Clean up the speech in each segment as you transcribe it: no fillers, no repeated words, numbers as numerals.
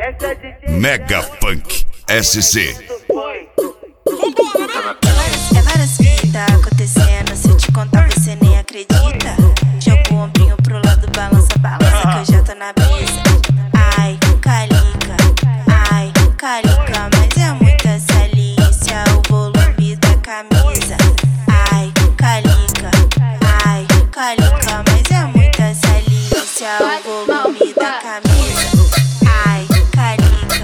Mega Funk SC. É várias fitas acontecendo, se eu te contar você nem acredita. Joga o ombrinho pro lado, balança, balança que eu já tô na brisa. Ai, calica, mas é muita salícia o volume da camisa. Ai, calica, mas é muita salícia o volume da camisa. Ai, calica,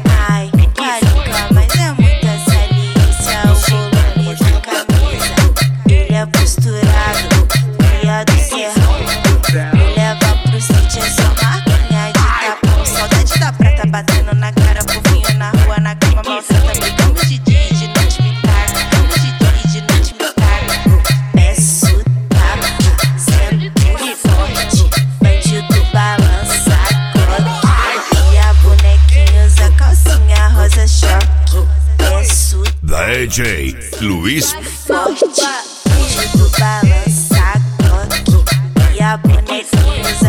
mas é muita salícia o volume da camisa. Ele é posturado, cria do serrão. Me leva pro sítio, é só marquinha de tapão. Saudade da prata batendo na cara, fofinho na rua, na cama, mal santa. Brigamos de dia e de noite me caga. De dia e de noite me caga. Peço tapa, sendo forte. Bandido balança a Glock. E a bonequinha usa calcinha rosa choque. Peço DJ Luiz forte. Bandido balança a Glock. E a bonequinha usa